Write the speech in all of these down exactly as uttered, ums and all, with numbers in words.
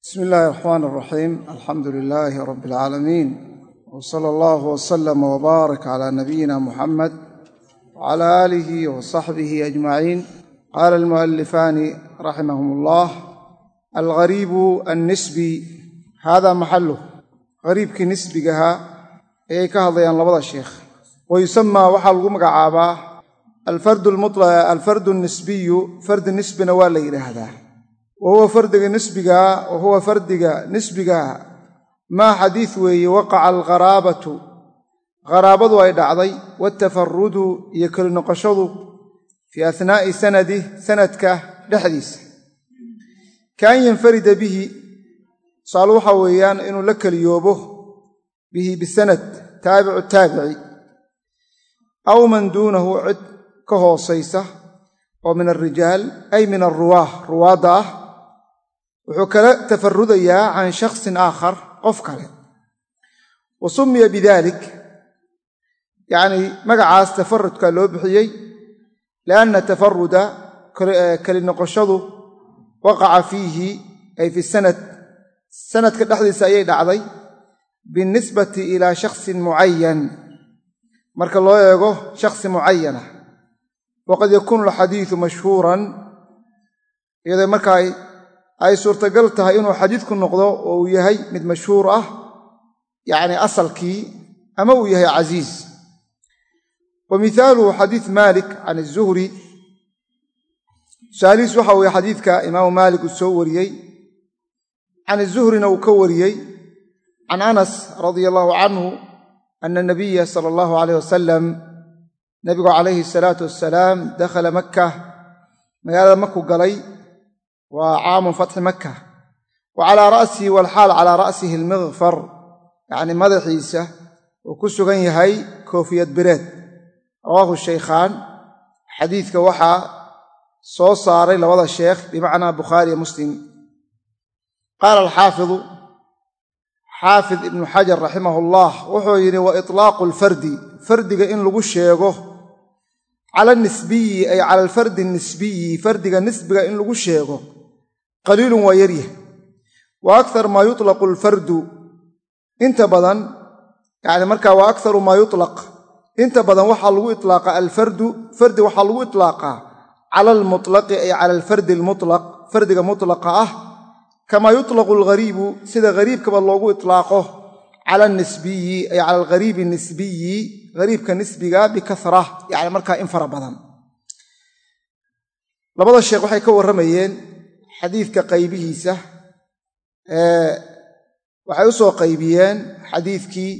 بسم الله الرحمن الرحيم الحمد لله رب العالمين وصلى الله وسلم وبارك على نبينا محمد وعلى آله وصحبه أجمعين. قال المؤلفان رحمهم الله: الغريب النسبي هذا محله غريبك نسبكها أي كهضيان لبضى الشيخ. ويسمى وحلق مقعابا الفرد المطلق الفرد النسبي فرد النسب نوال إلى هذا، وهو فرد نسبك وهو فرد نسبك ما حديث وقع الغرابة غرابة ويدعضي والتفرد يكل نقشض في أثناء سنده سندك لحديث كان ينفرد به صالوحا ويان إنه لك اليوبه به بالسند تابع التابعي أو من دونه عد كهو صيصة ومن الرجال أي من الرواه رواده وحكى تفرديا عن شخص آخر قفكله وسمي بذلك يعني مقعاس تفرد كاللو بحيي لأن التفرد كالنقشض وقع فيه أي في السنة سنة كالحديث أيضا عضي بالنسبة إلى شخص معين مرك الله يقول شخص معينة، وقد يكون الحديث مشهورا إذا مركاي أي سورة قلتها إنه حديث كن نقضه ويهي مد مشهورة يعني أصل كي أما ويهي عزيز. ومثاله حديث مالك عن الزهري ساليس وحوي حديث كإمام مالك السوري عن الزهري نوكوري عن أنس رضي الله عنه أن النبي صلى الله عليه وسلم نبي عليه الصلاة والسلام دخل مكة مقالة مكة قلي وعام فتح مكة وعلى رأسه والحال على رأسه المغفر يعني مدحيسة وكسو غنيهي كوفية بريد. رواه الشيخان حديث كوحا صوصاري لوضع الشيخ بمعنى بخاري مسلم. قال الحافظ حافظ ابن حجر رحمه الله وحوين وإطلاق الفرد فرد إن لغو الشيخه على النسبي أي على الفرد النسبي فرد النسبي إن لغو الشيخه قليل ويريه، وأكثر ما يطلق الفرد انت بدن يعني مركا وأكثر ما يطلق انت بدن وحلو إطلاق الفرد فرد وحلو إطلاق على المطلق أي على الفرد المطلق فرد مطلق أه كما يطلق الغريب سيدا غريب كما الله إطلاقه على النسبي أي على الغريب النسبي غريب كنسبي بكثرة يعني مركا انفر بدن. لبدا الشيخ وحي كور رميين حديث كقيبه سه أه وحيوسوا قيبيان حديث كي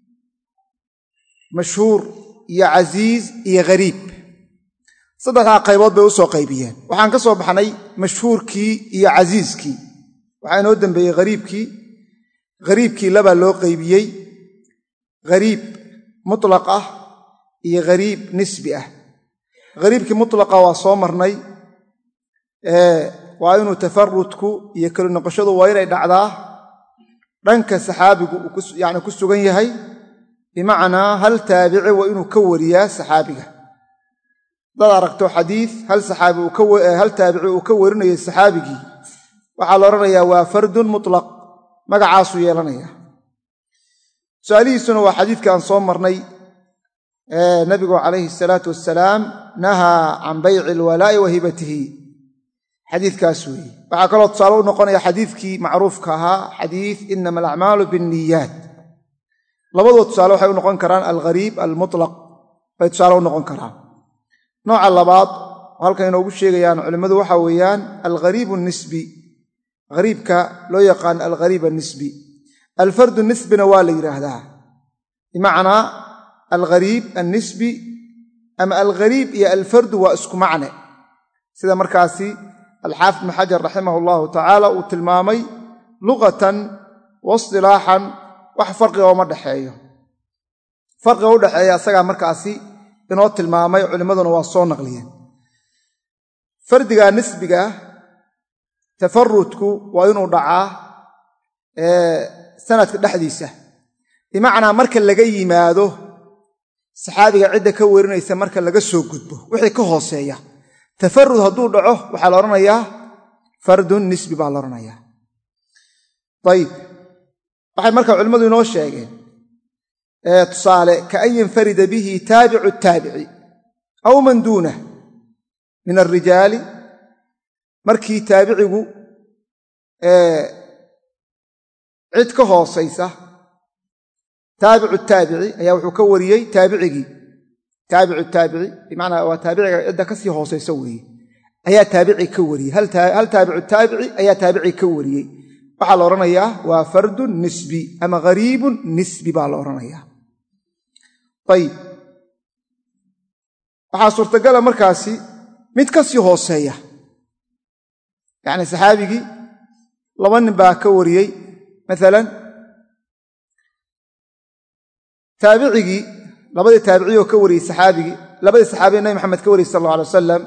مشهور يا عزيز يا غريب صدقها قيبات بيوسوا قيبيان وحان كسوا بحني مشهور كي يا عزيز كي وحان ودن بي غريب كي غريب كي لبا لو قيبيي غريب مطلقة يا غريب نسبئة غريب كي مطلقة وصومرني أه وأنه تفردك يكل نقشده ويرى دعاه رنك سحابي يعني كسجن يهي بمعنى هل تابع وإنه كوريا سحابي ضررت حديث هل سحابي وكو هل تابع وكورني السحابي وعلى رأي وفرد مطلق مقعاص يلنيا. سؤالي سنة وحديث كان صومرني آه نبي عليه الصلاة والسلام نهى عن بيع الولاء وهبته حديث كاسوي وعقلوا تصالوا نقول حديثك معروف كها حديث إنما الأعمال بالنيات. لبضوا تصالوا حيو نقول كران الغريب المطلق فيتصالوا نقول كران نوع اللباط وهل كان ينوب الشيء يعني علماء وحويان الغريب النسبي غريب كا لو يقان الغريب النسبي الفرد النسبي نوالي رهدا بمعنى الغريب النسبي أما الغريب هي الفرد واسكو معنى سيدا مركاسي الحافظ بن حجر رحمه الله تعالى وتلمامي لغة واصطلاحا وحفرق وما دحياه فرق ودحياه اسغا markaasi inoo tilmaamay culimaduna waa soo naqliyeen. fardiga nisbiga tafarrudku waa inuu dhacaa ee sanadka dhaxdiisa bimaana marka laga yimaado saxaabiga cid ka weerinaysa marka laga soo gudbo wixii ka hooseeya tafarrud haduu dhaco waxa la oranayaa fardun nisbi baa la oranayaa. ayib waxay markaa culimmadu inoo sheegeen tusaale kaan yanfarida bihi taabicu taabici aw man duunah min alrijaali markii taabicigu cid ka hoosaysa taabicu taabici ayaa wuxuu ka wariyey taabicigii taabicu taabici bimacnaa waa taabiciga cidda ka sii hoosaysa weeye ayaa taabici ka wariyey hal taabicu taabici ayaa taabici ka wariyey waxaa la odhanayaa waa fardun nisbi ama ghariibun nisbi baa la odhanayaa ayib waxaa suurtagala markaasi mid ka sii hooseeya yacni saxaabigii laba nin baa ka wariyey maalan taabicigii labadii taabicii oo ka wariyey saxaabigii labadii saxaabiye nabi maxamed ka wariyey sal alla alay wasalam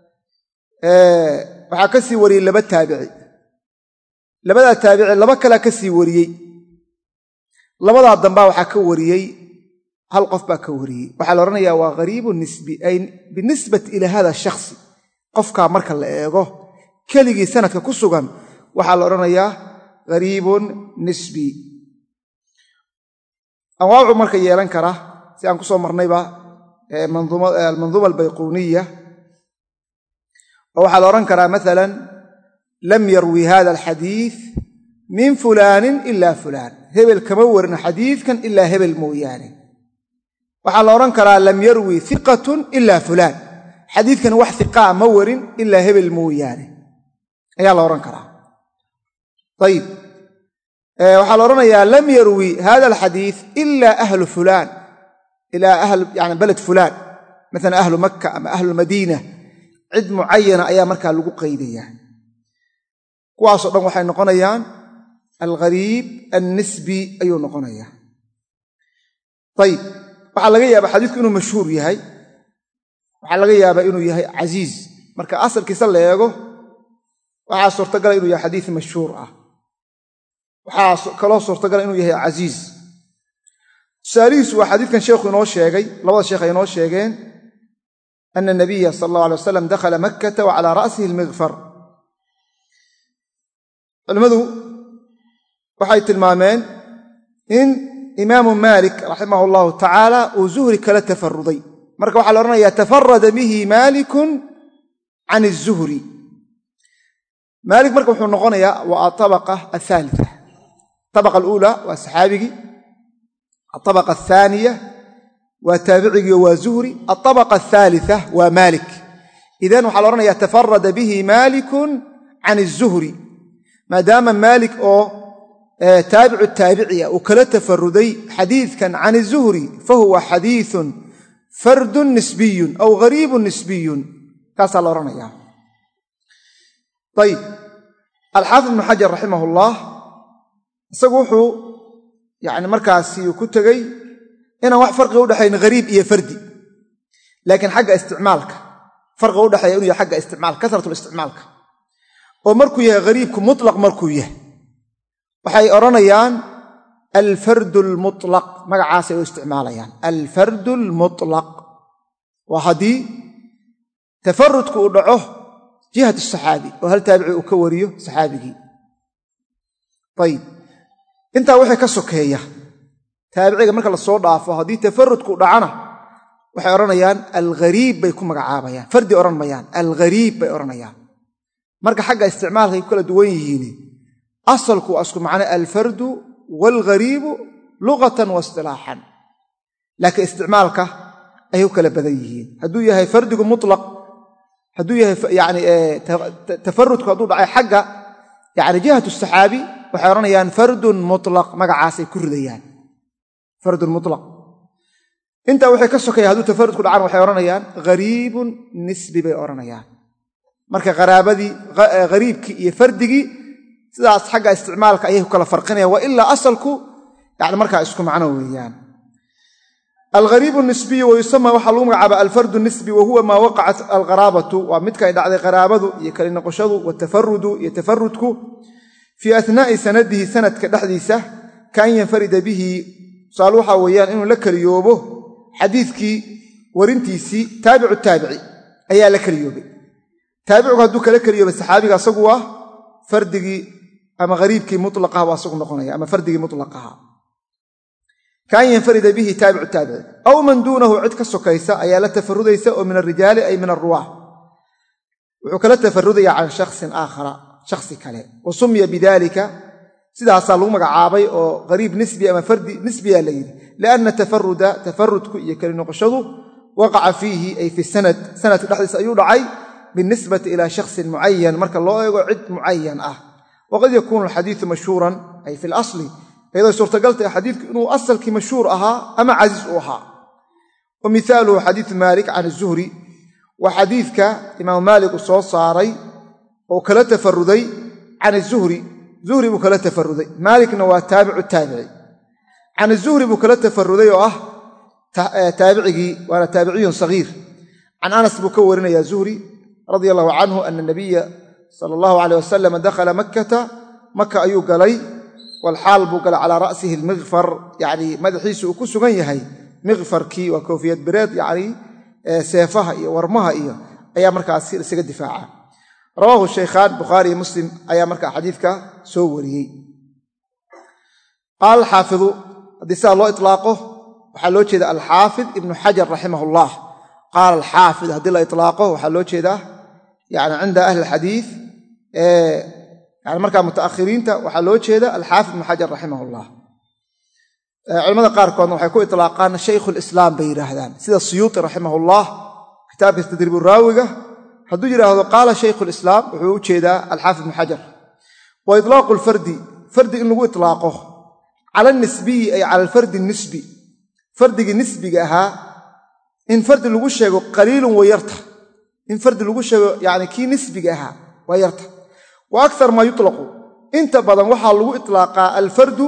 waxaa ka sii wariyey laba taabici labadaa taabici laba kalea ka sii wariyey labadaa dambaa waxaa ka wariyey hal qof baa ka wariyey waxaa la odhanayaa waa ghariibu nisbi ay binisbati ilaa hada shakhsi qofkaa marka la eego keligii sanadka ku sugan waxaa la odhanayaa ghariibun nisbi anwaacu marka yeelan kara si aan ku soo marnayba almanduuma albayquuniya oo waxaa la odhan karaa maalan lam yarwi hada alxadiid min fulaanin ila fulaan hebel kama warin xadiidkan ilaa hebel mooyaane waxaa la odhan karaa lam yarwi hiqatun ila fulaan xadiidkan wax hiqaa ma warin ilaa hebel mooyaane ayaa la odhan karaa ayib waxaa la odhanayaa lam yarwi hada alxadiid ila ahlu fulaan ilaa ahl yani baled fulaan maalan ahlu makka ama ahlu madiina cid mucayana ayaa markaa lagu qaydayaa kuwaasoo dhan waxay noqonayaan alghariib annisbi ayuu noqonayaa ayib waxaa laga yaabaa xadiidku inuu mashhuur yahay waxaa laga yaabaa inuu yahay casiiz marka asalkiisa la eego waxaa suurtagala inuu yahay xadiid mashhuur ah waxaa kaloo suurtagala inuu yahay casiiz tusaalihiisu waa xadiidkan sheekhu inoo sheegay labada sheekh ay inoo sheegeen ana nabiya sala allahu alay wasalam dakhala makkata wa calaa ra'sihi almikfar culimmadu waxay tilmaameen in imaamu maalik raximah allahu tacaala uu zuhri kala tafaruday marka waxaa la odhanayaa tafarada bihi maalikun can izuhri maalik marka wuxuu noqonayaa waa aطabaqa athaalita abaqa aluula waa saxaabigii aطabaqa athaaniya waa taabicigii waa zuhri aطabaqa athaalita waa maalik idan waxaa la odhanayaa tafarada bihi maalikun can izuhri maadaama maalik oo taabicu taabiciya uu kala tafaruday xadiidkan can izuhri fahuwa xadiiثun fardun nisbiyun aw ghariibun nisbiyun kaasaa la odhanayaa ayib alxaafid ibnu xajar raximah ullah isagu wuxuu yani markaasi ku tegey inaan wax farqiga udhexayn ghariib iyo fardi laakiin xagga isticmaalka farqiga udhexeeya inuu yahay xagga isticmaalka kasratulisticmaalka oo markuu yahay ghariibku mutlaq markuu yahay waxay odhanayaan alfardu almutlaq magacaasay u isticmaalayaan alfardu almutlaq waa haddii tafarudku uu dhaco jihat asaxaabi oo hal taabici uu ka wariyo saxaabigii ayib intaa waxay ka sokeeya taabiciga marka la soo dhaafo haddii tafarudku dhacana waxay odhanayaan alghariib bay ku magacaabayaan fardi odhan mayaan alghariib bay odhanayaan marka xagga isticmaalka ay ku kala duwan yihiin asalku waa isku macno alfardu waalghariibu luqatan wa istilaaxan laakiin isticmaalka ayay u kala badan yihiin hadduu yahay fardigu mutlaq hadduu yahay yani tafarudku hadduu dhacay xagga yani jihatu saxaabi waxay odhanayaan fardun mutlaq magacaasay ku ridayaan fardun mutlaq intaa waxay ka sokaya hadduu tafarudku dhacaan waxay odhanayaan ghariibun nisbi bay odhanayaan marka qaraabadii ghariibkii iyo fardigii sidaas xagga isticmaalka ayay ku kala farqinayaan wa ilaa asalku yani markaa isku macno weeyaan alghariibu nisbiyu wayusama waxaa lagu magacaaba alfardu nisbi wa huwa maa waqacat alqaraabatu waa midka ay dhacday qaraabadu iyo kali noqoshadu watafarudu iyo tafarudku fii athnaa'i sanadihi sanadka dhexdiisa kaan yanfarida bihi tusaale waxaa weeyaan inuu la keliyoobo xadiidkii warintiisii taabicu taabici ayaa la keliyoobay taabicigu hadduu kala keliyoobay saxaabiga asagu waa fardigii ama gariibkii mutlaqaha waa sugu noqonaya ama fardigii mutlaqaha kaan yanfarida bihi taabicu taabici aw man duunahu cid ka sokaysa ayaa la tafarudaysa oo min alrijaali ay min alruwaah wuxuu kala tafarudaya can shaksin aakhara shaksi kale wa sumiya bidaalika sidaasaa lagu magacaabay oo gariib nisbi ama fardi nisbiyaa la yidhi lianna tafaruda tafarudku iyo keli noqoshadu waqaca fiihi ay fi sanad sanadka dhexdiisa ayuu dhacay binisbati ilaa shaksin mucayan marka loo eego cid mucayan ah waqad yakuunu alxadiidu mashhuuran ay fi lasli iyadoo suurtagal tahay xadiidku inuu asalkii mashhuur ahaa ama casiis u ahaa wa mihaaluhu xadiidu maalik can azuhri waa xadiidka imaamu maalik uu soo saaray oo kala tafaruday can azuhri zuhri buu kala tafaruday maalikna waa taabicu taabici can azuhri buu kala tafaruday oo ah taabicigii waana taabiciyun sagiir can anas buu ka warinaya zuhri radia allahu canhu ana nabiya sala allahu alayh wasalam dakhala makkata maka ayuu galay walxaal buu galay calaa ra'sihi almiqfar yacni madaxiisu uu ku sugan yahay miqfarkii waa koofiyad bireed yacni seefaha iyo warmaha iyo ayaa markaas isaga difaaca rawaahu shaykhaan bukhaari iyo muslim ayaa markaa xadiidka soo wariyey qaala alxaafidu haddii sidaa loo itlaaqo waxaa loo jeeda alxaafid ibnu xajar raximah ullah qaala alxaafid haddii la itlaaqo waxaa loo jeedaa yani cinda ahli alxadiid yani markaa mutaakhiriinta waxaa loo jeeda alxaafid ibnu xajar raximah ullah culamada qaarkoodna waxay ku itlaaqaan shaykhu lislaam bay yidhaahdaan sida siyuuti raximahullah kitaabkiisa tadriibu raawiga hadduu yidhaahdo qaala shaykhu lislaam wuxuu u jeedaa alxaafid ibnu xajar wa itlaaqu lfardi fardi in lagu itlaaqo cala nisbiyi ay cala alfardi nisbi fardigii nisbiga ahaa in fardi lagu sheego qaliilun way yarta in fardi lagu sheego yani kii nisbiga ahaa waa yarta wa akar maa yutlaqu inta badan waxaa lagu itlaaqaa alfardu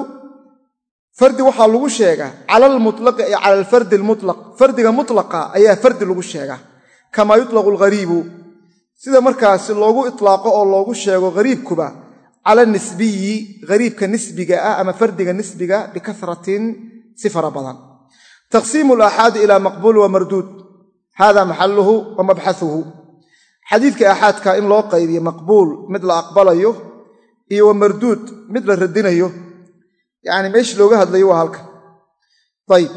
fardi waxaa lagu sheegaa cala almutlaqi ay cala alfardi almutlaq fardiga mutlaqa ayaa fardi lagu sheegaa kamaa yutlaqu alghariibu sida markaasi loogu itlaaqo oo loogu sheego hariibkuba cala nisbiyi hariibka nisbiga ah ama fardiga nisbiga bikaratin si fara badan taqsiimu alaaxaadi ilaa maqbuul wa marduud hada maxaluhu wa mabxahuhu xadiidka aaxaadka in loo qaybiyo maqbuul mid la aqbalayo iyo wa marduud mid la radinayo yani meeshii looga hadlayo waa halkan ayb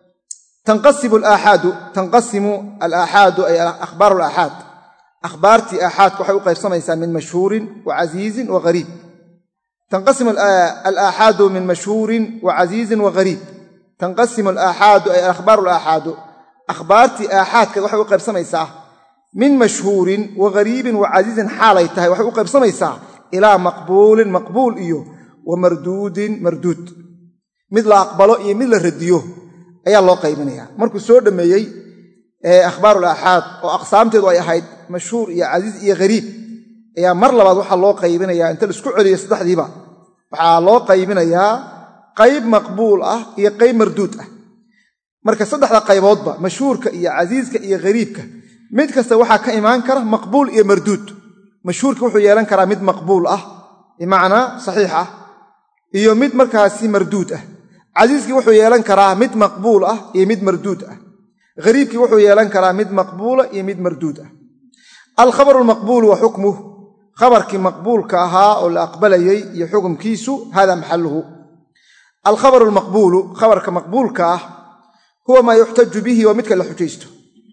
tanqasimu alaaxaadu tanqasimu alaaxaadu ay akhbaaru alaaxaad akhbaartii aaxaadku waxay u qaybsamaysaa min mashhuurin wa casiizin wa hariib tanqasimu alaaxaadu min mashhuurin wa casiizin wa hariib tanqasimu alaaxaadu ay akhbaaru alaaxaadu akhbaartii aaxaadka waxay u qaybsamaysaa min mashhuurin wa hariibin wa casiizin xaalay tahay waxay u qaybsamaysaa ilaa maqbuulin maqbuul iyo wa marduudin marduud mid la aqbalo iyo mid la radiyo ayaa loo qaybinaya markuu soo dhammeeyey akhbaaru alaaxaad oo aqsaamteedu ay ahayd mashhuur iyo casiiz iyo hariib ayaa mar labaad waxaa loo qaybinayaa inta la isku celiyo saddexdiiba waxaa loo qaybinayaa qayb maqbuul ah iyo qayb marduud ah marka saddexda qayboodba mashhuurka iyo casiiska iyo hariibka mid kasta waxaa ka imaan kara maqbuul iyo marduud mashhuurka wuxuu yeelan karaa mid maqbuul ah bimacnaa saxiix ah iyo mid markaasi marduud ah casiiskii wuxuu yeelan karaa mid maqbuul ah iyo mid marduud ah hariibkii wuxuu yeelan karaa mid maqbuula iyo mid marduud ah alkhabaru almaqbuulu wa xukmuh khabarkii maqbuulka ahaa oo la aqbalayey iyo xukumkiisu hada maxaluhu alkhabaru almaqbuulu khabarka maqbuulka ah huwa maa yuxtaju bihi waa midka la xujaysto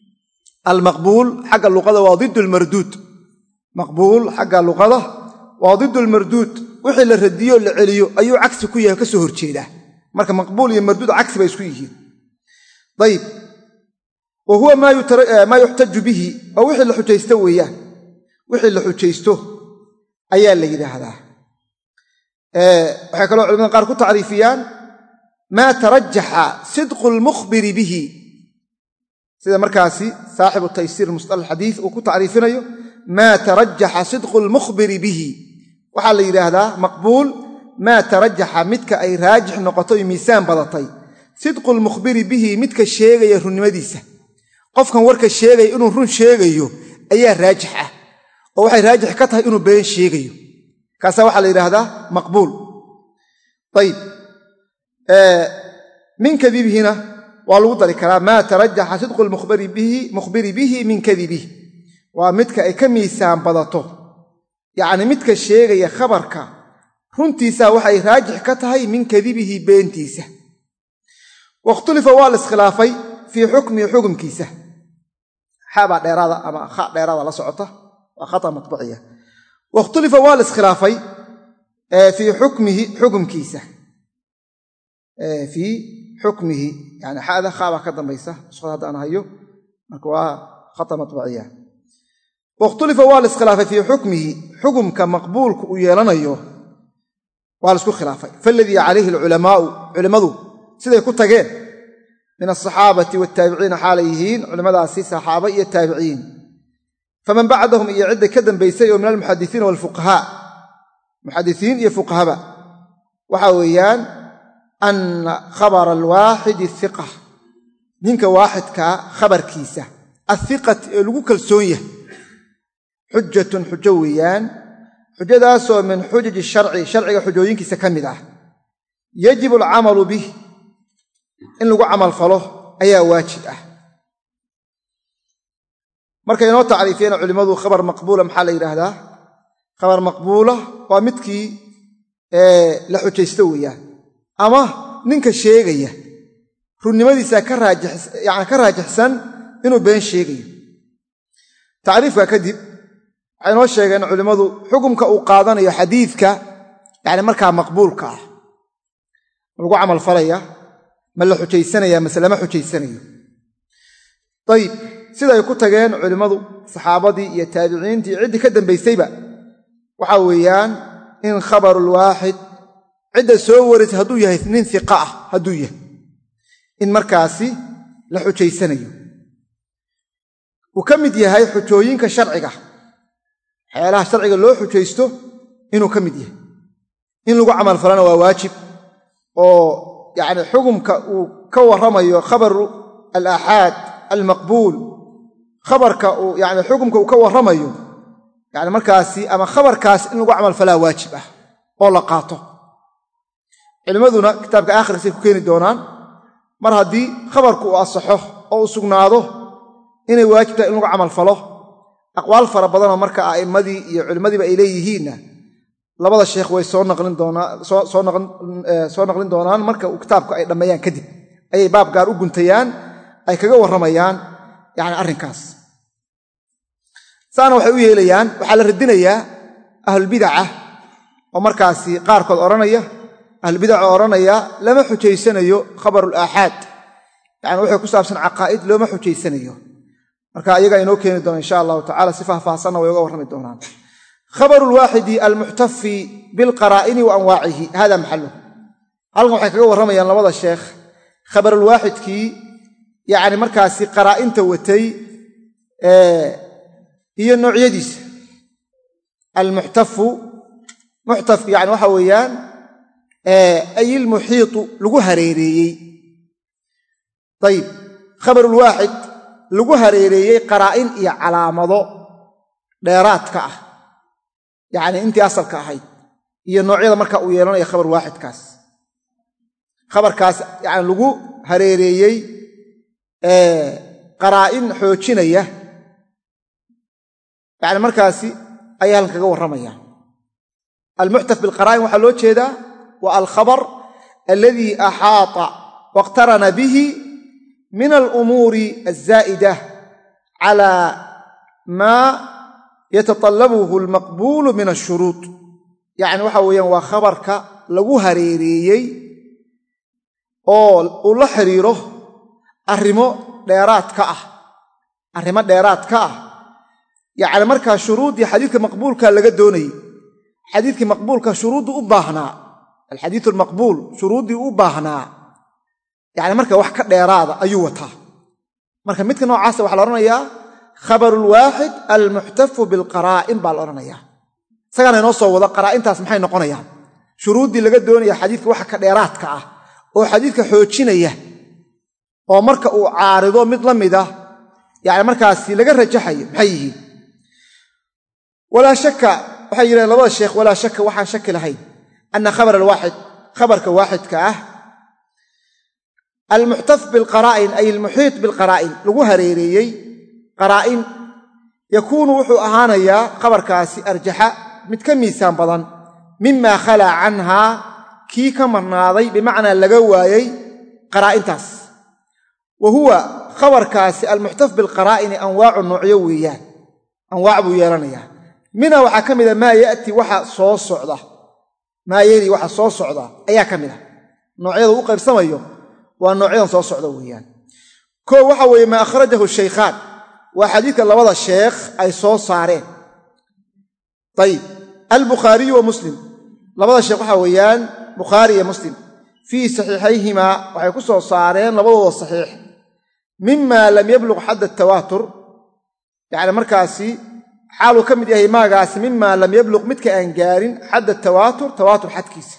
almaqbuul xagga luqada waa didu lmarduud maqbuul xagga luqada waa didu lmarduud wixii la radiyo la celiyo ayuu cagsi ku yahay ka soo horjeedaa marka maqbuul iyo marduud cagsi bay isku yihiin ayib wa huwa maa yuxtaju bihi waa wixii la xujaysto weeyaan wixii la xujaysto ayaa la yidhaahdaa waxay kaloo culamada qaar ku tacriifiyaan maa tarajaxa sidqu lmukhbiri bihi sida markaasi saaxibu taysiir musطalax xadiid uu ku tacriifinayo maa tarajaxa sidqu lmukhbiri bihi waxaa la yidhaahdaa maqbuul maa tarajaxa midka ay raajix noqotoy miisaan badatay sidqu lmukhbiri bihi midka sheegaya runnimadiisa qofkan warka sheegaya inuu run sheegayo ayaa raajix ah oo waxay raajix ka tahay inuu been sheegayo kaasaa waxaa la yidhaahdaa maqbuul ayib min kadibihina waa lagu dari karaa maa tarajaxa sidqu lmukhbiri bihi min kadibih waa midka ay ka miisaan badato yacni midka sheegaya khabarka runtiisa waxay raajix ka tahay min kadibihi beentiisa waqtulifa waa iskhilaafay fi hukmi hukumkiisa haba dheerada ama kha dheerada la socota wa khata matbu'iya waqtulifa waa iskhilaafay fi hukmihi hukumkiisa fi hukmihi yani hada khaba ka dambaysa soo hada ana hayo marka waa khata matbu'iya waqtulifa waa iskhilaafay fi hukmihi hukumka maqbuulku u yeelanayo waa isku khilaafay falladhi alayhi ulama ulamadu siday ku tageen min as-sahabati wat-tabi'in halayhin ulamadaasi sahaba iyo tabi'in faman ba'dahum iyo cid ka dambaysay oo min al-muhaddithin wal fuqaha muhaddithin iyo fuqaha waxa weeyaan an khabar al-wahid thiqa ninka waahidka khabarkiisa athiqat ee lagu kalsoon yahay hujjatun hujawiyaan xujadaasoo min xujaji sharci sharciga xujooyinkiisa ka mid ah yajibu alcamalu bih in lagu camal falo ayaa waajib ah marka inoo tacriifiyeen culimadu khabar maqbuula maxaa la yidhaahdaa khabar maqbuula waa midkii la xujaysto weeyaan ama ninka sheegaya runnimadiisa ka raajix yani ka raajixsan inuu been sheegayo tacriifka kadib waxay noo sheegeen culimadu xukunka uu qaadanayo xadiidka yani markaa maqbuulka ah lagu camal falaya ma la xujaysanaya mise lama xujaysanayo ayib sida ay ku tageen culimadu saxaabadii iyo taabiciintii ciddii ka dambaysayba waxa weeyaan in khabarul waahid cidda soo warisay hadduu yahay nin hiqa ah hadduu yahay in markaasi la xujaysanayo uu ka mid yahay xujooyinka sharciga xeelaha sharciga loo xujaysto inuu ka mid yahay in lagu camal falana waa waajib oo yani xukumka uu ka warramayo khabaru al-aaxaad al-maqbuul khabarka uu yani xukumka uu ka warramayo yani markaasi ama khabarkaas in lagu camal falaa waajib ah oo la qaato culimaduna kitaabka aakhirkiisa ku keeni doonaan mar haddii khabarku uu asaxo oo uu sugnaado inay waajib tahay in lagu camal falo aqwaal fara badanoo marka a'immadii iyo culimmadiiba ay leeyihiinna labada sheekh way soo naqlin doonaan soo naqlin soo naqlin doonaan marka uu kitaabku ay dhameeyaan kadib ayay baab gaar u guntayaan ay kaga warramayaan yani arrinkaas saana waxay u yeelayaan waxaa la radinayaa ahlulbidaca oo markaasi qaarkood odhanaya ahlulbidaca oo odhanaya lama xujaysanayo khabarul aaxaad yani waxay ku saabsan caqaa'id looma xujaysanayo marka ayaga inoo keeni doona insha allahu tacala si faahfaahsanna way uga warrami doonaan khabaru lwaaxidi almuxtafi bilqaraa'ini wa anwaacihi hada maxaluh halkan waxay kaga warramayaan labada sheekh khabarulwaaxidkii yani markaasi qaraa'inta watay iyo noocyadiisa almuxtafu muxtaf yani waxa weeyaan ay ilmuxiitu lagu hareereeyey ayib khabarulwaaxid lagu hareereeyey qaraa'in iyo calaamado dheeraadka ah yacni intii asalka ahayd iyo noocyada marka uu yeelanayo khabar waaxidkaas khabarkaas yani lagu hareereeyey qaraa'in xoojinaya yani markaasi ayaa halkan kaga warramaya almuxtaf bilqaraa'in waxaa loo jeedaa waa alkhabar alladii axaata waqtarana bihi min alumuuri alzaa'ida cala maa yatatallabuhu almaqbuulu min ashuruud yacni waxa weeyaan waa khabarka lagu hareereeyey oo uu la xidhiiro arrimo dheeraadka ah arrimo dheeraadka ah yacni markaa shuruuddii xadiidka maqbuulka laga doonayey xadiidkii maqbuulka shuruuddii u baahnaa alxadiidu almaqbuul shuruuddii u baahnaa yacni marka wax ka dheeraada ayuu wataa marka midka noocaasa waxaa la odhanayaa khabarulwaaxid almuxtafu bilqaraa'in baa la odhanayaa isagaana inoo soo wado qaraa'intaas maxay noqonayaan shuruuddii laga doonaya xadiidka waxa ka dheeraadka ah oo xadiidka xoojinaya oo marka uu caarido mid la mid ah yani markaasi laga rajaxayo maxay yihiin walaa shaka waxay yidhahdeen labada sheekh walaa shaka waxaan shaki lahayn ana khabar alwaaxid khabarka waaxidka ah almuxtaf bilqaraa'in ay almuxiit bilqaraa'in lagu hareereeyey qaraa'in yakuunu wuxuu ahaanayaa khabarkaasi arjaxa mid ka miisaan badan mima khalaa canhaa kii ka marnaaday bimacnaa laga waayey qaraa'intaas wa huwa khabarkaasi almuxtaf bilqaraa'ini anwaacu noocyo weeyaan anwaac buu yeelanayaa minha waxaa ka mida maa ya'ti waxa soo socda maa yeli waxa soo socda ayaa ka mid a noocyada u qaybsamayo waa noocyadan soo socda weeyaan koo waxa weeye maa akhrajahu shaykhaan waa xadiidka labada sheekh ay soo saareen ayib albukhaariyu wa muslim labada sheekh waxaa weeyaan bukhaari iyo muslim fii saxiixayhimaa waxay ku soo saareen labadooda saxiix mima lam yabluq xadda atawaatur yacni markaasi xaaluu ka mid yahay maagaasi mima lam yabluq midka aan gaarin xadda tawaatur tawaatur xadkiisa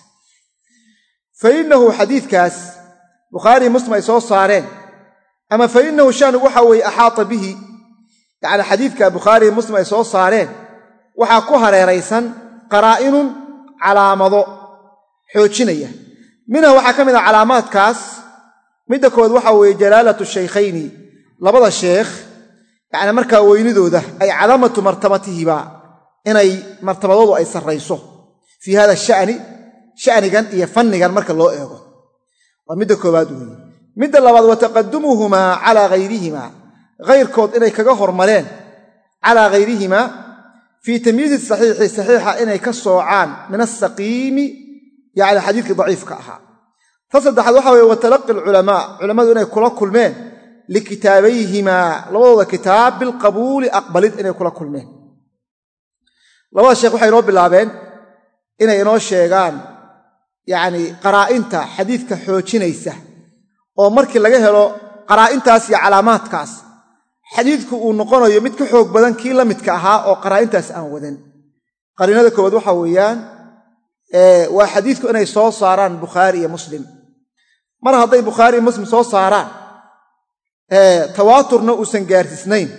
fa innahu xadiidkaas bukhaariyi muslim ay soo saareen ama fa innahu shanigu waxa weeye axaata bihi yacni xadiidka bukhaariyi muslim ay soo saareen waxaa ku hareeraysan qaraa'inun calaamado xoojinaya minha waxaa ka mid ah calaamaadkaas midda kood waxaa weeye jalaalatu shaykhayni labada sheekh yacni markaa weynidooda ay calaamatu martabatihiba inay martabadoodu ay sarrayso fii hada sha'ni sha'nigan iyo fannigan marka loo eego waa midda koowaad weeye midda labaad wa taqadumuhumaa calaa hayrihimaa hayrkood inay kaga hormareen calaa hayrihimaa fii tamyiizi saxiixi saxiixa inay ka soocaan min asaqiimi yacni xadiidkii daciifka ahaa ta saddexaad waxa weye wa talaqi alculamaa culammadu inay kula kulmeen likitaabayhimaa labadooda kitaab bilqabuuli aqbalid inay kula kulmeen labada sheekh waxay inoo bilaabeen inay inoo sheegaan yacni qaraa'inta xadiidka xoojinaysa oo markii laga helo qaraa'intaas iyo calaamaadkaas xadiidku uu noqonayo mid ka xoog badan kii la midka ahaa oo qaraa'intaas aan wadan qariinada koowaad waxaa weeyaan waa xadiidku inay soo saaraan bukhaari iyo muslim mar hadday bukhaari iyo muslim soo saaraan tawaaturna uusan gaarsiisnayn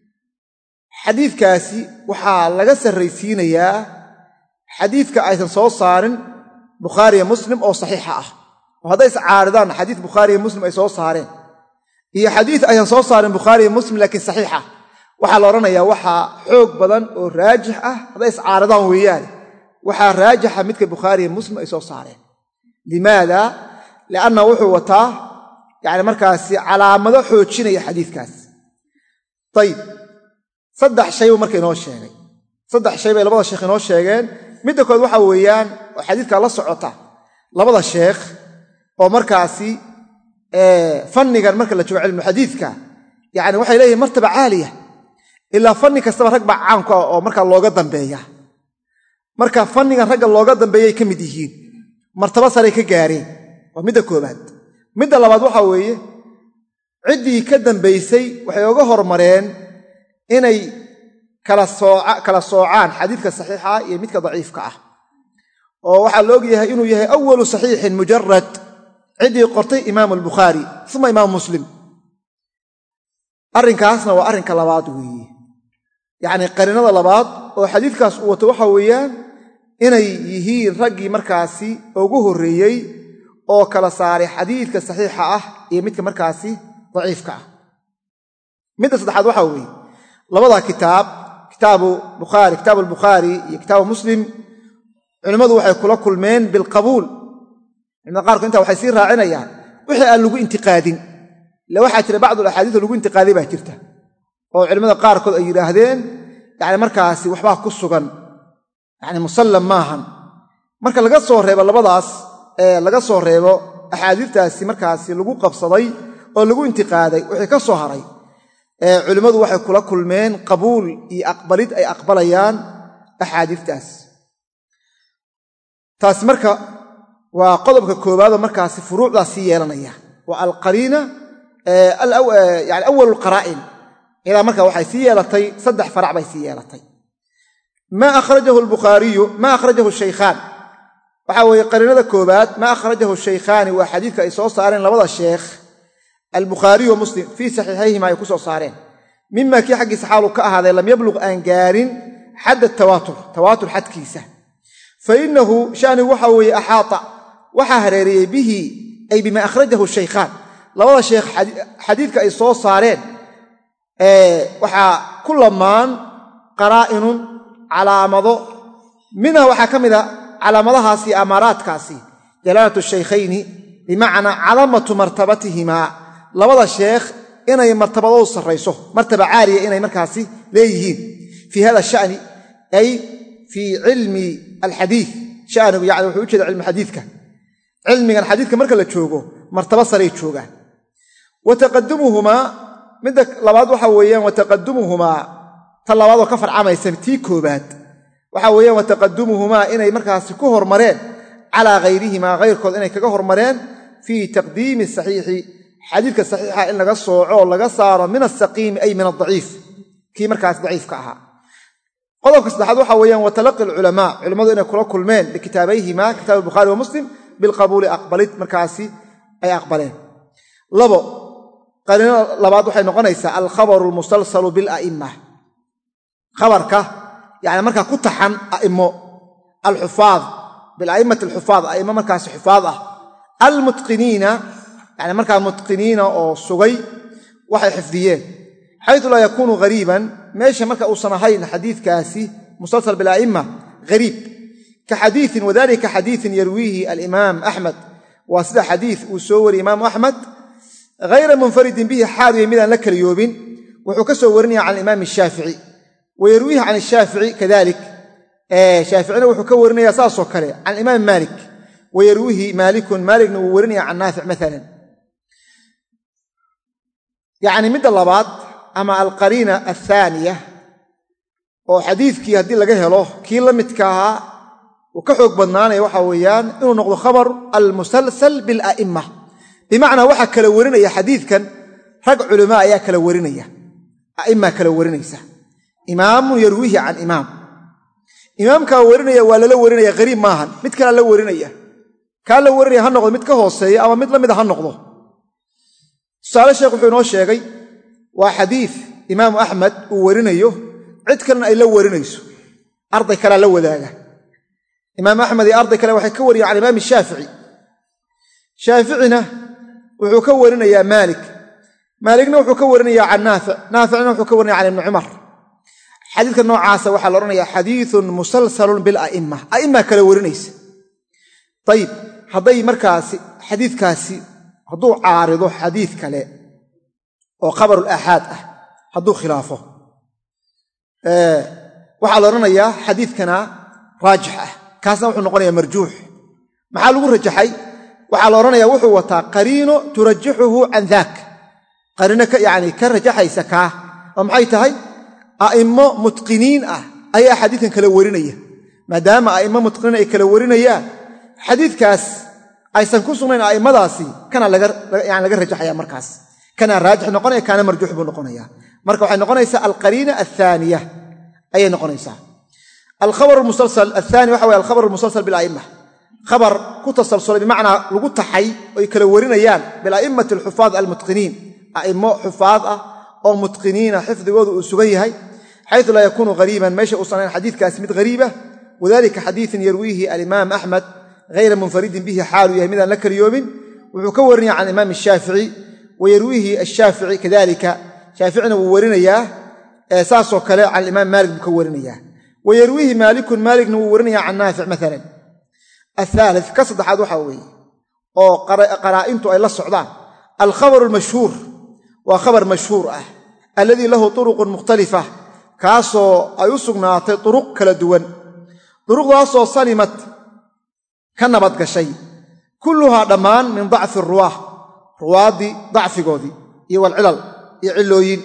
xadiidkaasi waxaa laga sarraysiinayaa xadiidka aysan soo saarin bukhaari iyo muslim oo saxiixa ah oo hadday iscaaridaan xadiid bukhaari iyo muslim ay soo saareen iyo xadiid aysan soo saarin bukhaari iyo muslim laakiin saxiixa waxaa la odhanayaa waxaa xoog badan oo raajix ah hadday iscaaridaan weeyaane waxaa raajixa midka bukhaari iyo muslim ay soo saareen limaada lianna wuxuu wataa yacni markaasi calaamado xoojinaya xadiidkaas ayib saddex shay buu marka inoo sheegay saddex shay bay labada sheekh inoo sheegeen midda kood waxaa weeyaan oo xadiidkaa la socota labada sheekh oo markaasi fannigan marka la joogo cilmu xadiidka yacni waxay leeyihin martaba caaliya ilaa fanni kastaba rag baa caamku ah oo markaa looga dambeeya marka fannigan ragga looga dambeeyay ka mid yihiin martaba saray ka gaareen waa midda koobaad midda labaad waxaa weeye ciddii ka dambaysay waxay oga hormareen inay kala soocaan xadiidka saxiixa iyo midka daciifka ah oo waxaa la og yahay inuu yahay awalu saxiixin mujarad ciddii qortay imaamu albukhaari uma imaamu muslim arrinkaasna waa arrinka labaad weeye yacnii qariinada labaad oo xadiidkaas uu wato waxaa weeyaan inay yihiin raggii markaasi ugu horreeyey oo kala saaray xadiidka saxiixa ah iyo midka markaasi daciifka ah midda saddexaad waxaa weeye labada kitaab kitaabu bukhaari kitaabu albukhaari iyo kitaabu muslim culimmadu waxay kula kulmeen bilqabuul culimada qaarkood intaa waxay sii raacinayaan wixii aan lagu intiqaadin ila waxaa jira bacdu alaxaadiisa lagu intiqaaday baa jirta oo culimmada qaarkood ay yidhaahdeen yacni markaasi waxbaa ku sugan yacni musallam maahan marka laga soo reebo labadaas ee laga soo reebo axaadiirtaasi markaasi lagu qabsaday oo lagu intiqaaday wixii ka soo haray culimmadu waxay kula kulmeen qabuul iyo aqbalid ay aqbalayaan axaadiirtaas taas marka waa qodobka koowaadoo markaasi furuucdaas sii yeelanaya waa alqariina yani awalu alqaraa'in ilaa marka waxay sii yeelatay saddex farac bay sii yeelatay maa akhrajahu albukhaariyu maa akhrajahu shaykhaan waxaa weeye qariinada koowaad maa akhrajahu shaykhaani waa xadiidka ay soo saareen labada sheekh albukhaariyu wa muslim fii saxiixayhima ay ku soo saareen mima kii xaggiisa xaaluu ka ahaaday lam yabluq aan gaarin xadda tawaatur tawaatur xadkiisa fa innahu shanigu waxaa weeye axaata waxaa hareereeyey bihi ay bima akhrajahu shaykhaan labada sheekh xadiidka ay soo saareen waxaa ku lamaan qaraa'inun calaamado minha waxaa ka mida calaamadahaasi amaaraadkaasi jalaalatu shaykhayni bimacnaa calamatu martabatihimaa labada sheekh inay martabadoodu sarrayso martaba caaliya inay markaasi leeyihiin fii hada sha'ni ay fii cilmi alxadiid sha'nigu yani wuxuu u jeeda cilmi xadiidka cilmigan xadiidka marka la joogo martaba saray joogaan wa taqadumuhumaa midda labaad waxa weeyaan wa taqadumuhumaa ta labaadoo ka farcamaysan tii koobaad waxa weeyaan wa taqadumuhumaa inay markaasi ku hormareen calaa hayrihimaa hayrkood inay kaga hormareen fii taqdiimi saxiixi xadiidka saxiixa in laga sooco oo laga saaro min asaqiimi ay min adaciif kii markaas daciifka ahaa qodobka saddexaad waxa weeyaan wa talaqi alculamaa culimmadu inay kula kulmeen bikitaabayhimaa kitaab albukhaari wa muslim bilqabuuli aqbalid markaasi ay aqbaleen labo qariino labaad waxay noqonaysaa alkhabaru almusalsalu bila'imma khabarka yani markaa ku taxan a'immo alxufaad bila'immati alxufaad a'immo markaasi xufaad ah almutqiniina yani markaa mutqiniina oo sugay waxay xifdiyeen xaytu laa yakuunu ghariiban meesha marka uusan ahayn xadiidkaasi musalsal bila'imma ghariib ka xadiiin wadalika xadiiin yarwiihi alimaam axmed waa sida xadiid uu soo wariyey imaamu axmed hayra munfaridin bihi xaaliya midaan la keliyoobin wuxuu ka soo warinaya can alimaam ashaafici wa yarwiihi can ashaafici kadalik shaaficina wuxuu ka warinaya saasoo kale can imaam maalik wa yarwiihi maalikun maalikna wuu warinaya can naafic maalan yacni midda labaad ama alqariina athaaniya oo xadiidkii haddii laga helo kii la midka ahaa uu ka xoog badnaanaya waxa weeyaan inuu noqdo khabar almusalsal bila'imma bimacnaa waxaa kala warinaya xadiidkan rag culamaa ayaa kala warinaya a'immaa kala warinaysa imaamun yarwiihi can imaam imaamkaa warinaya waa lala warinaya qariib maahan mid kalea la warinaya kaa la warinaya ha noqdo mid ka hooseeya ama mid la mida ha noqdo tusaale sheekh wuxuu inoo sheegay waa xadiid imaamu axmed uu warinayo cid kalena ay la warinayso arday kalea la wadaaga imaam axmed iyo arday kale waxay ka wariyaan can imaam shaafici shaaficina wuxuu ka warinayaa maalik maaligna wuxuu ka warinayaa can naafic naaficna wuxuu ka warinaya can ibni cumar xadiidka noocaasa waxaa la odhanayaa xadiiun musalsalun bila'imma a'immaa kala warinaysa ayib hadday markaasi xadiidkaasi hadduu caarido xadiid kale oo khabarul aaxaad ah hadduu khilaafo waxaa la odhanayaa xadiidkana raajix ah kaasna wuxuu noqonayaa marjuux maxaa lagu rajaxay waxaa la odhanayaa wuxuu wataa qariino turajixuhu can daak qariino yani ka rajaxaysa kaa oo maxay tahay a'immo mutqiniin ah ayaa xadiidkan kala warinaya maadaama a'immo mutqiniin ay kala warinayaan xadiidkaas aysan ku sugnayn a'immadaasi kana yani laga rajaxaya markaas kana raajix noqonaya kaana marjuux buu noqonaya marka waxay noqonaysaa alqariina athaaniya ayay noqonaysaa alkhabar musalsal athani waxa weye alkhabar almusalsal bila'imma khabar ku tasalsulay bimacnaa lagu taxay oy kala warinayaan bila'immati alxufaad almutqiniin a'immo xufaad ah oo mutqiniina xifdigoodu uu sugan yahay xaytu laa yakuunu ghariiban meesha uusan ahayn xadiidkaasi mid ghariiba wadalika xadiiun yarwiihi alimaam axmed hayra munfaridin bihi xaaluu yahay midaan la keliyoobin wuxuu ka warinaya can imaam ashaafici wa yarwiihi ashaafici kadalika shaaficina wuu warinayaa saasoo kale can imaam maalik buu ka warinayaa wa yarwiihi maalikun maalikna wuu warinaya can naafic maalan athaalith ka saddexaad waxaa weeye oo qaraa'intu ay la socdaan alkhabaru almashhuur waa khabar mashhuur ah alladii lahu turuqun mukhtalifa kaasoo ay u sugnaatay turuq kala duwan duruqdaasoo salimat ka nabadgashay kulluhaa dhammaan min dacfi ruwaah ruwaaddii dacfigoodii iyo walcilal iyo cillooyin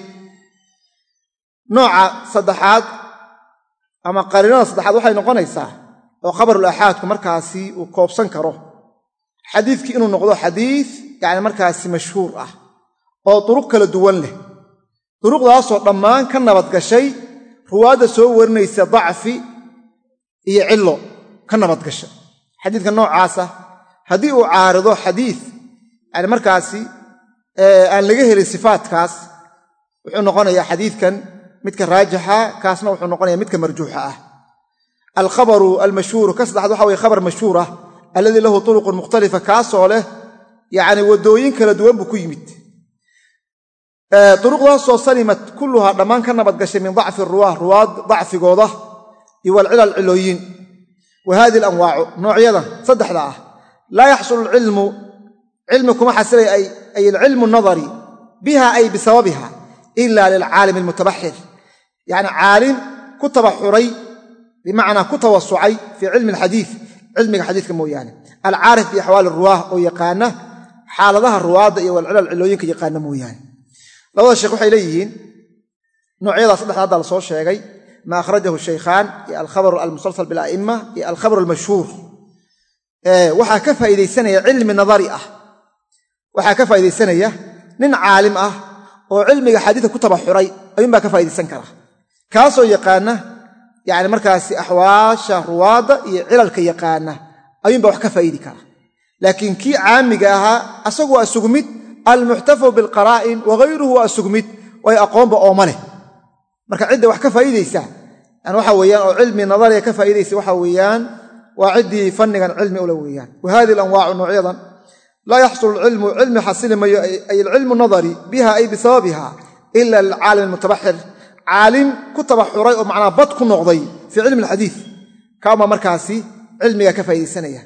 nooca saddexaad ama qariinada saddexaad waxay noqonaysaa oo khabarul aaxaadku markaasi uu koobsan karo xadiidkii inuu noqdo xadiid yani markaasi mashhuur ah oo duruq kala duwan leh duruqdaasoo dhammaan ka nabadgashay ruwaadda soo warinaysa dacfi iyo cillo ka nabadgasha xadiidka noocaasa haddii uu caarido xadiid yani markaasi aan laga helin sifaatkaas wuxuu noqonayaa xadiidkan midka raajixa kaasna wuxuu noqonaya midka marjuuxa ah alkhabaru almashhuuru ka saddexaad waxa weye khabar mashhuur ah alladii lahu turuqun mukhtalifa kaasoo leh yacni waddooyin kala duwan buu ku yimid duruqdaasoo salimat kulluhaa dhammaan ka nabadgashay min dacfi ruwaah ruwaad dacfigooda iyo walcilal cilooyin وهذه الأنواع نوعية صدح لها لا يحصل العلم علمكم حسن أي, أي العلم النظري بها أي بسببها إلا للعالم المتبحر يعني عالم كتبحري بمعنى كتوسعي في علم الحديث علم الحديث كمو يعني العارف بأحوال الرواه ويقانه حال ظهر الرواد والعلل العلويين يقانه مو يعني لو الشيخ وحي ليين نوعية صدح هذا الصور شيء ما أخرجه الشيخان الخبر المسلسل بالأئمة الخبر المشهور وحا كفى إذا سنة علم النظري أه وحا كفى إذا سنة نن عالم أه وعلم حديث كتب حري أيما ما كفى إذا سنكره كاسو يقانه يعني مركز أحواش روادة علل كي يقانه أيما ما كفى إذا كره لكن كي عامقها أسقوا السقمت المحتفى بالقرائن وغيره السقمت ويقوم بأومنه marka cid wax ka faa'iideysa aan waxa weeyaan oo cilmi nadariga ka faa'iideysa waxa weeyaan waa cidi fannigan cilmi ula weeyaan وهذه الانواع نوعيا لا يحصل العلم علم حاصل ما اي العلم النظري بها اي بسببها الا العالم المتبحر عالم كتبحري او معناه بد ku noqday في علم الحديث كما markaasi cilmiga ka faa'iideysanaya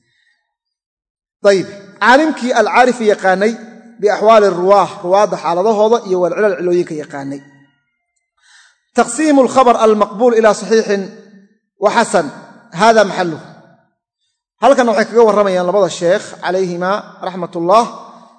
طيب عالمكي العارف يقاني باحوال الرواه رواد حالدهودا iyo wal cilal cilooyinka yaqaanay تقسيم الخبر المقبول إلى صحيح وحسن هذا محله هل كان وحي كغا ورميان لبدا الشيخ عليهما رحمة الله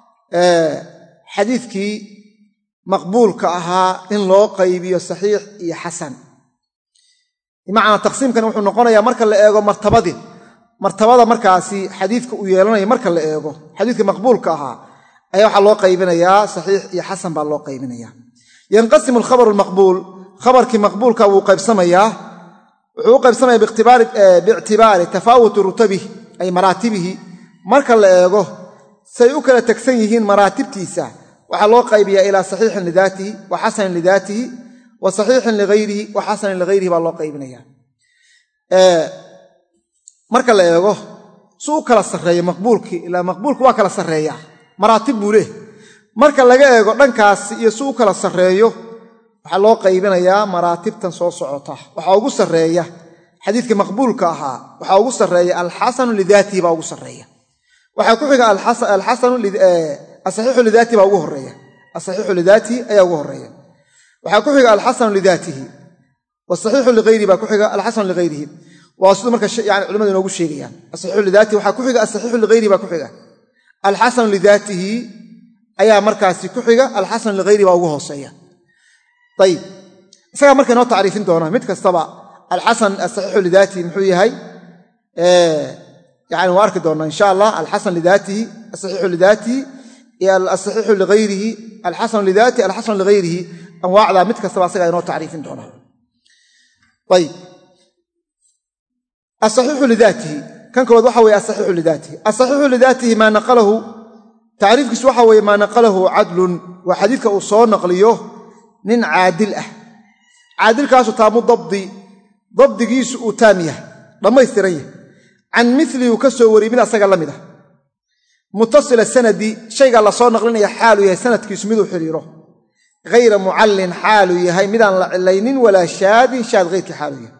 حديثك مقبول كأها إن لو قيبي صحيح إي حسن معنى تقسيم كان وحو نقونا مركا لأيغو مرتبة مرتبة مركاسي حديثك ويالنا مركا لأيغو حديثك مقبول كأها أيوحا لو قيبنا يا صحيح إي حسن بالله قيبنا يا ينقسم الخبر المقبول خبرك مقبول كو قيب سمياه وحو قيب سمياه باعتبار باعتبار تفاوت رتبه أي مراتبه مركا لأيغو سيؤكل تكسيهين مراتبتيسا وحلو قيبيا إلى صحيح لذاته وحسن لذاته وصحيح لغيره وحسن لغيره بالله قيبنا آه مركا لأيغو سوء كلا سرية مقبولك إلى مقبولك وكلا سرية مراتب له مركا لأيغو لنكاس يسوء كلا سرية waxaa loo qaybinayaa maraatibtan soo socota waxa ugu sareeya xadiiska maqbuulka aha waxa ugu sareeya al-hasan lidati ba ugu sareeya waxa ku xiga al-hasan al-hasan as-sahih lidati ba ugu horeeya as-sahih lidati ayaa ugu horeeya waxa ku xiga al-hasan lidatihi was-sahih lighayri ba ku xiga al-hasan lighayrihi waa sidoo marka yaani culimadu inoogu sheegayaan as-sahih lidati waxa ku xiga as-sahih lighayri ba ku xiga al-hasan lidatihi ayaa markaasi ku xiga al-hasan lighayri ba ugu hooseeya طيب isaga markay noo taariifin doona mid kastaba al-hasan as-sahih lidati muxuu yahay ee yaani waa arki doona insha Allah al-hasan lidati as-sahih lidati iyo as-sahih lighayrihi al-hasan lidati al-hasan lighayrihi anwaacda mid kastaba isaga inoo taariifin doona طيب as-sahih lidati kan kood waxa weey as-sahih lidati as-sahih lidati ma naqalahu taariifkiisu waxa weey ma naqalahu adlun wa hadithka uu soo naqliyo nin caadil ah caadilkaasu taamu dabdi dabdigiisu uu taam yahay dhamaystiran yahay can mithli uu ka soo wariyay mid asaga la mid ah muttasil sanadi shayga la soo naqlinaya xaalu yahay sanadkiisu mid uu xiriiro غير muallin xaalu yahay mid aan la cilaynin wala shaadin shaad غيرki xaalu yahay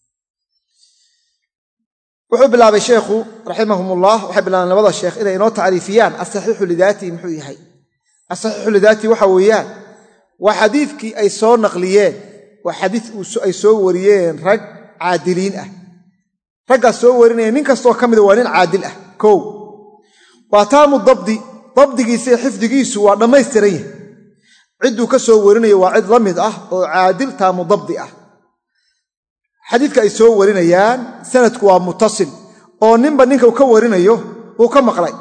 wuxuu bilaabay sheekhu rahimahumullah waxa bilaabay labada sheekh inay inoo taariifiyaan as-sahih lidati muxuu yahay as-sahih lidati waxa weeyaan وحديثك أي سو نقليين وحديث أي سو وريين رج عادلين أه رج سو وريين من كستو كمد وانين عادل أه كو وتام الضبط ضبط جيسي حفظ جيسو وما يستريه عدو كسو وريين وعد لمد أه وعادل تام الضبط أه حديثك أي سو وريين سنة كوا متصل أو نبى نك وكوريين أيه وكم قرأ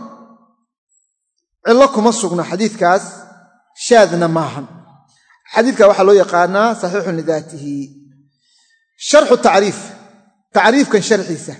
علكم السجن حديث كاس شاذنا معهم حديثك waxa loo yaqaana sahih lidatihi sharh ta'rif ta'rif kan sharxiisa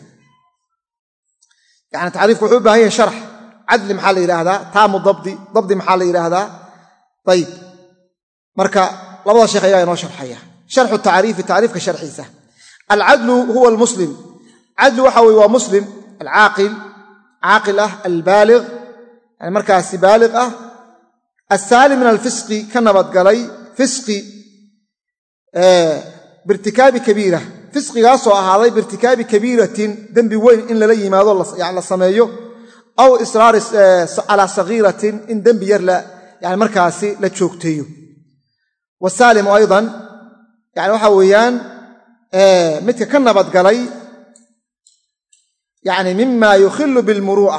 yani ta'rifku wuxuu baahan yahay sharh adl maxaa la yiraahdaa taamu dabdi dabdi maxaa la yiraahdaa tayib marka labada sheekh ayaa inoo sharxaya sharh ta'rif ta'rifka sharxiisa al-adl huwa al-muslim adl waxa weey waa muslim al-aqil aqilah al-baligh yani markaasi baligh ah as-salim min al-fisq kan nabad galay فسقي آه بارتكاب كبيرة fisqigaasoo ahaaday biirtikaabi kabiiratin dembi weyn in lala yimaado yani la sameeyo aw israari calaa sagiiratin in dembi yar yani markaasi la joogteeyo wasaalimu aydan yani waxa weeyaan midka ka nabadgalay yani mima yukhilu bilmuru'a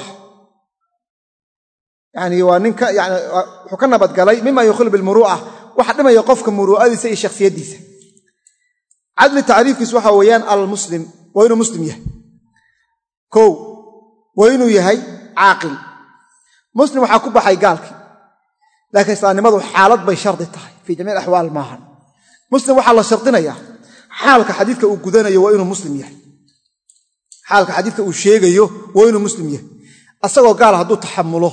yani waa ninka yani wuxuu ka nabadgalay mima yukhilu bilmuru'a waxa dhimaya qofka muru'adiisa iyo shakhsiyadiisa cadli tacriifkiisu waxa weeyaan almuslim waa inuu muslim yahay kow waa inuu yahay caaqil muslim waxaa ku baxay gaalkii laakiin islaamnimadu xaalad bay shardi tahay fii jamiic axwaal maahan muslim waxaa la shardinayaa xaalka xadiidka uu gudanayo waa inuu muslim yahay xaalka xadiidka uu sheegayo waa inuu muslim yahay asagoo gaal hadduu taxamulo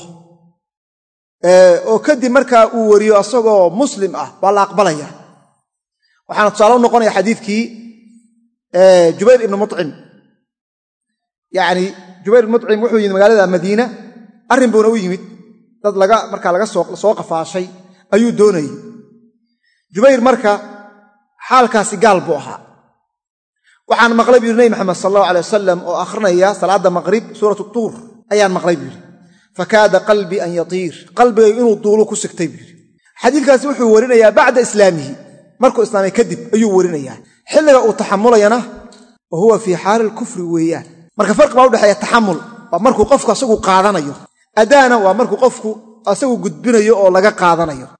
oo kadib markaa uu wariyo asagoo muslim ah waa la aqbalaya waxaana tusaale u noqonaya xadiidkii jubayr ibnu mucim yani jubayr ibnu mucim wuxuu yimid magaalada madiina arrin buuna u yimid dad laga markaa laga soo qafaashay ayuu doonayey jubayr marka xaalkaasi gaal buu ahaa waxaan maqlay buu yidhi nabi maxamed sal allahu alay wasalam oo akhrinaya salaadda maqrib suuratu tuur ayaan maqlay buu yidhi fakaada qalbii an yatiir qalbigay inuu duulu ku sigtay buu yidhi xadiidkaasi wuxuu warinayaa bacda islaamihi markuu islaamay kadib ayuu warinayaa xilliga uu taxamulayana wa huwa fii xaali lkufri weeyaan marka farqi baa udhexeeya taxamul waa markuu qofku asagu qaadanayo adaana waa markuu qofku asagu gudbinayo oo laga qaadanayo